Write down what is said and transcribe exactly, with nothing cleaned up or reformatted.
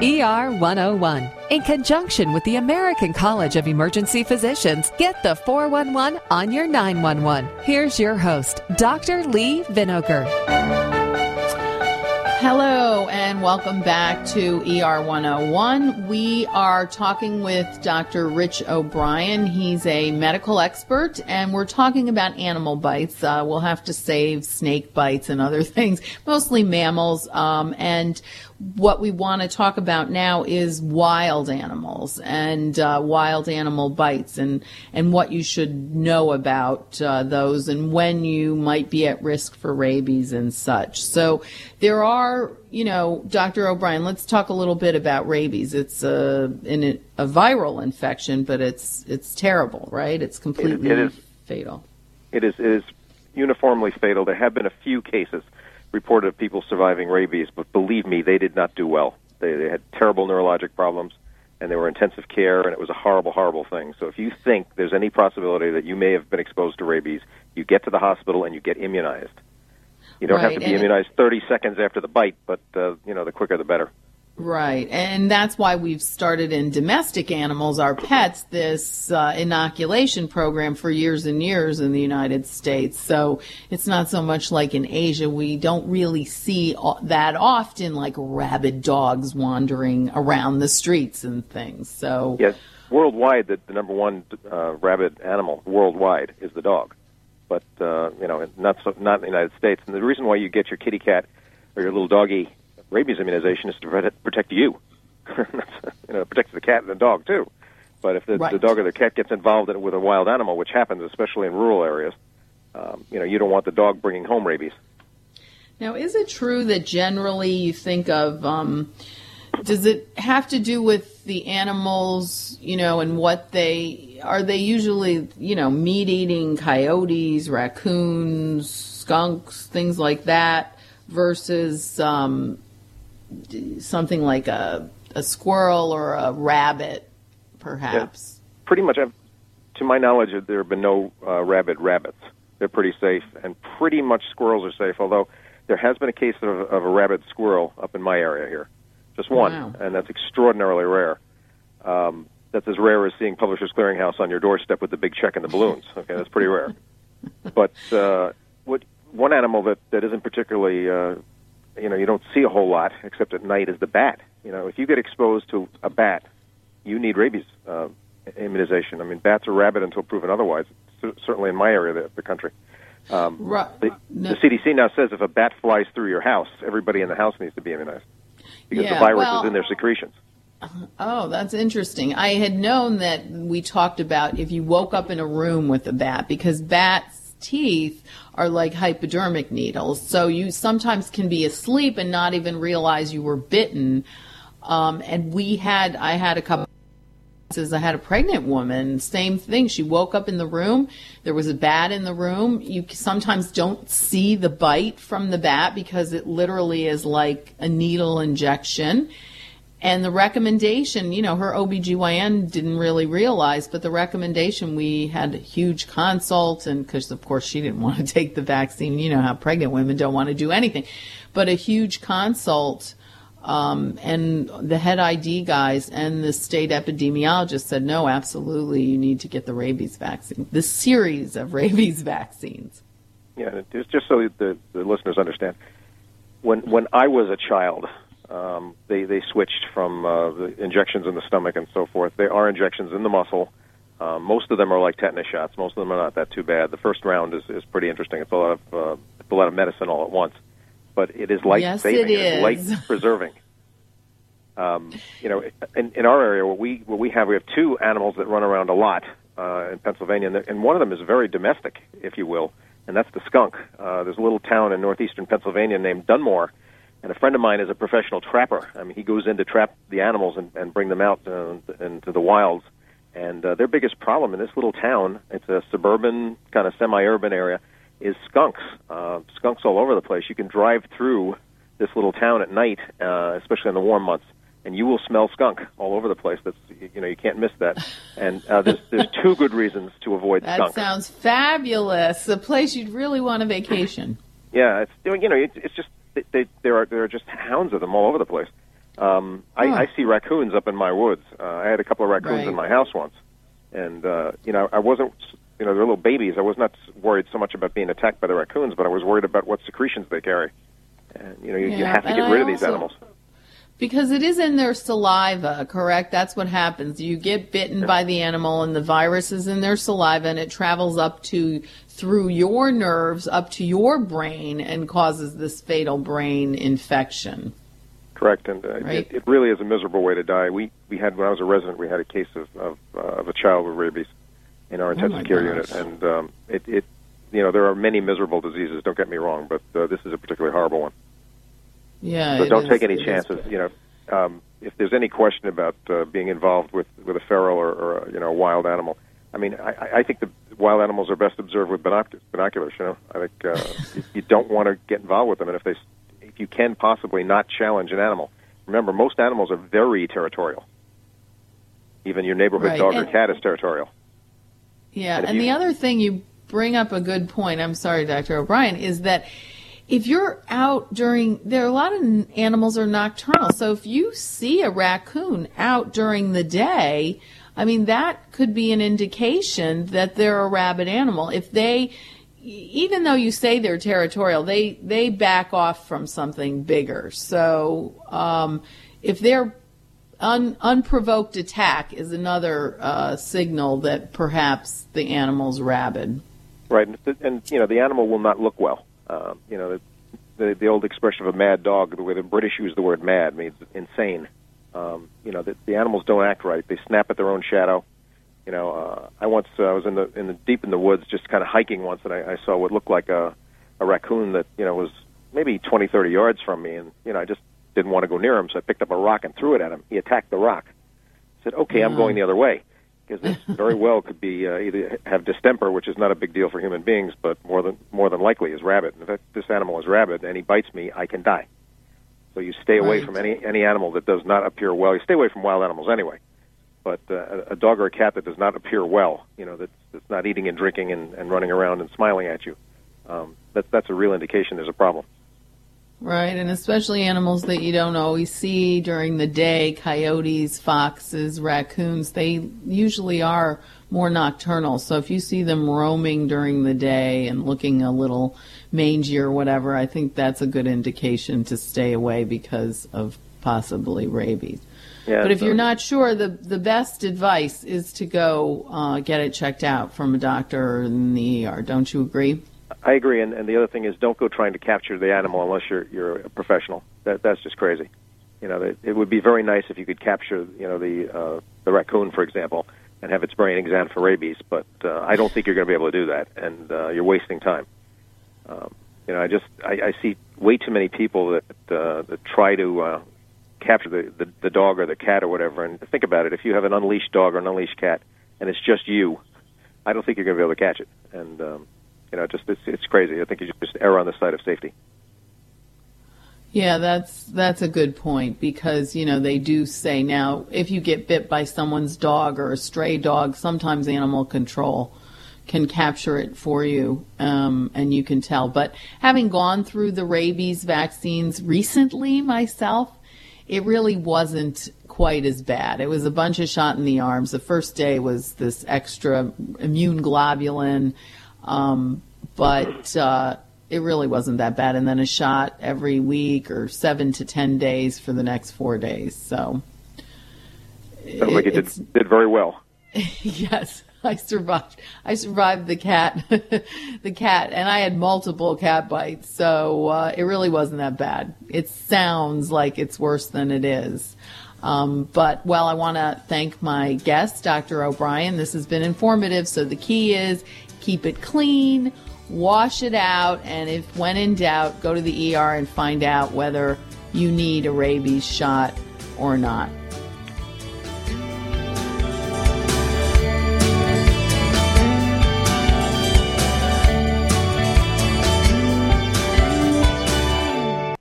E R one oh one. In conjunction with the American College of Emergency Physicians, get the four one one on your nine one one. Here's your host, Doctor Lee Vinokur. Hello and welcome back to E R one oh one. We are talking with Doctor Rich O'Brien. He's a medical expert, and we're talking about animal bites. Uh, we'll have to save snake bites and other things, mostly mammals. Um, and what we want to talk about now is wild animals and uh, wild animal bites, and, and what you should know about uh, those, and when you might be at risk for rabies and such. So there are, you know, Doctor O'Brien, let's talk a little bit about rabies. It's a, in a, a viral infection, but it's it's terrible, right? It's completely it, it is, fatal. It is, it is uniformly fatal. There have been a few cases reported of people surviving rabies, but believe me, they did not do well. They, they had terrible neurologic problems, and they were in intensive care, and it was a horrible, horrible thing. So if you think there's any possibility that you may have been exposed to rabies, you get to the hospital and you get immunized. You don't right, have to be immunized thirty seconds after the bite, but uh, you know, the quicker the better. Right, and that's why we've started in domestic animals, our pets, this uh, inoculation program for years and years in the United States. So it's not so much like in Asia. We don't really see that often, like rabid dogs wandering around the streets and things. So yes, worldwide, the, the number one uh, rabid animal worldwide is the dog, but uh, you know, not so, not in the United States. And the reason why you get your kitty cat or your little doggy rabies immunization is to protect you. You know, it protects the cat and the dog, too. But if the, right. the dog or the cat gets involved in, with a wild animal, which happens especially in rural areas, um, you know, you don't want the dog bringing home rabies. Now, is it true that generally you think of, um, does it have to do with the animals, you know, and what they, are they usually, you know, meat-eating coyotes, raccoons, skunks, things like that, versus um, something like a, a squirrel or a rabbit, perhaps? Yeah, pretty much, I've, to my knowledge, there have been no uh, rabid rabbits. They're pretty safe, and pretty much squirrels are safe, although there has been a case of, of a rabid squirrel up in my area here. Just one, wow. And that's extraordinarily rare. Um, that's as rare as seeing Publishers Clearinghouse on your doorstep with the big check and the balloons. Okay, that's pretty rare. But uh, what one animal that, that isn't particularly, uh, you know, you don't see a whole lot except at night is the bat. You know, if you get exposed to a bat, you need rabies uh, immunization. I mean, bats are rabid until proven otherwise, c- certainly in my area of the country. Um, right. the, no. the C D C now says if a bat flies through your house, everybody in the house needs to be immunized because yeah, the virus well, is in their secretions. Oh, that's interesting. I had known that we talked about if you woke up in a room with a bat, because bats' teeth are like hypodermic needles. So you sometimes can be asleep and not even realize you were bitten. Um, and we had, I had a couple I had a pregnant woman, same thing. She woke up in the room. There was a bat in the room. You sometimes don't see the bite from the bat because it literally is like a needle injection. And the recommendation, you know, her O B G Y N didn't really realize, but the recommendation, we had a huge consult, and because, of course, she didn't want to take the vaccine. You know how pregnant women don't want to do anything. But a huge consult, um, and the head I D guys and the state epidemiologist said, no, absolutely, you need to get the rabies vaccine, the series of rabies vaccines. Yeah, it's just so the, the listeners understand. When, when I was a child, Um, they, they switched from uh, the injections in the stomach and so forth. There are injections in the muscle. Uh, most of them are like tetanus shots. Most of them are not that too bad. The first round is, is pretty interesting. It's a lot of uh, it's a lot of medicine all at once, but it is life-saving. Yes, it is. It's life-preserving. Um, you know, in, in our area, what we what we have, we have two animals that run around a lot uh, in Pennsylvania, and, and one of them is very domestic, if you will, and that's the skunk. Uh, there's a little town in northeastern Pennsylvania named Dunmore. And a friend of mine is a professional trapper. I mean, he goes in to trap the animals and, and bring them out uh, into the wilds. And uh, their biggest problem in this little town, it's a suburban, kind of semi-urban area, is skunks. Uh, skunks all over the place. You can drive through this little town at night, uh, especially in the warm months, and you will smell skunk all over the place. That's, you know, you can't miss that. And uh, there's, there's two good reasons to avoid that skunk. That sounds fabulous. A place you'd really want a vacation. Yeah, it's, you know, it's, it's just, They, they, there are there are just hounds of them all over the place. Um, I, Huh. I see raccoons up in my woods. Uh, I had a couple of raccoons Right. in my house once, and uh, you know, I wasn't, you know, they're little babies. I was not worried so much about being attacked by the raccoons, but I was worried about what secretions they carry. And you know, you, you Yeah, have to and get I rid of these also- animals. Because it is in their saliva, correct? That's what happens. You get bitten by the animal and the virus is in their saliva and it travels up to, through your nerves, up to your brain and causes this fatal brain infection. Correct, and uh, Right. it, it really is a miserable way to die. We we had when I was a resident, we had a case of of, uh, of a child with rabies in our intensive my care gosh. unit, and um, it it you know there are many miserable diseases. Don't get me wrong, but uh, this is a particularly horrible one. Yeah. So it don't is- take any it is chances. bad. You know, um, if there's any question about uh, being involved with with a feral or, or you know a wild animal, I mean, I, I think the wild animals are best observed with binoc- binoculars. You know, I think uh, you, you don't want to get involved with them, and if they if you can possibly not challenge an animal. Remember, most animals are very territorial. Even your neighborhood Right, dog or and- cat is territorial. Yeah, And if and you- the other thing, you bring up a good point, I'm sorry, Doctor O'Brien, is that if you're out during, there are a lot of n- animals are nocturnal, so if you see a raccoon out during the day, I mean, that could be an indication that they're a rabid animal. If they, even though you say they're territorial, they, they back off from something bigger. So um, if they're Un, unprovoked attack is another uh, signal that perhaps the animal's rabid. Right, and, if the- and you know the animal will not look well. Um, you know the, the the old expression of a mad dog, the way the British use the word "mad" means insane. Um, you know the, the animals don't act right; they snap at their own shadow. You know, uh, I once uh, I was in the in the deep in the woods, just kind of hiking once, and I, I saw what looked like a a raccoon that you know was maybe twenty, thirty yards from me, and you know I just didn't want to go near him, so I picked up a rock and threw it at him. He attacked the rock. I said, "Okay, I'm going the other way." Because this very well could be uh, either have distemper, which is not a big deal for human beings, but more than more than likely is rabid. And if this animal is rabid and he bites me, I can die. So you stay away Right. from any any animal that does not appear well. You stay away from wild animals anyway. But uh, a dog or a cat that does not appear well, you know, that's, that's not eating and drinking and, and running around and smiling at you, um, that, that's a real indication there's a problem. Right, and especially animals that you don't always see during the day, coyotes, foxes, raccoons, they usually are more nocturnal. So if you see them roaming during the day and looking a little mangy or whatever, I think that's a good indication to stay away because of possibly rabies. Yeah, But if so- you're not sure, the the best advice is to go uh, get it checked out from a doctor in the E R. Don't you agree? I agree, and, and the other thing is, don't go trying to capture the animal unless you're you're a professional. That that's just crazy. You know, it, it would be very nice if you could capture, you know, the uh, the raccoon, for example, and have its brain examined for rabies. But uh, I don't think you're going to be able to do that, and uh, you're wasting time. Um, you know, I just I, I see way too many people that uh, that try to uh, capture the, the the dog or the cat or whatever. And think about it: if you have an unleashed dog or an unleashed cat, and it's just you, I don't think you're going to be able to catch it. And um, You know, just it's, it's crazy. I think you should just err on the side of safety. Yeah, that's that's a good point because, you know, they do say now if you get bit by someone's dog or a stray dog, sometimes animal control can capture it for you um, and you can tell. But having gone through the rabies vaccines recently myself, it really wasn't quite as bad. It was a bunch of shot in the arms. The first day was this extra immune globulin, um, but uh, it really wasn't that bad. And then a shot every week or seven to ten days for the next four days. So, Sounds like you it's- did, did very well. yes, I survived. I survived the cat, the cat, and I had multiple cat bites. So uh, it really wasn't that bad. It sounds like it's worse than it is. Um, but, well, I want to thank my guest, Doctor O'Brien. This has been informative. So the key is keep it clean, wash it out, and if when in doubt, go to the E R and find out whether you need a rabies shot or not.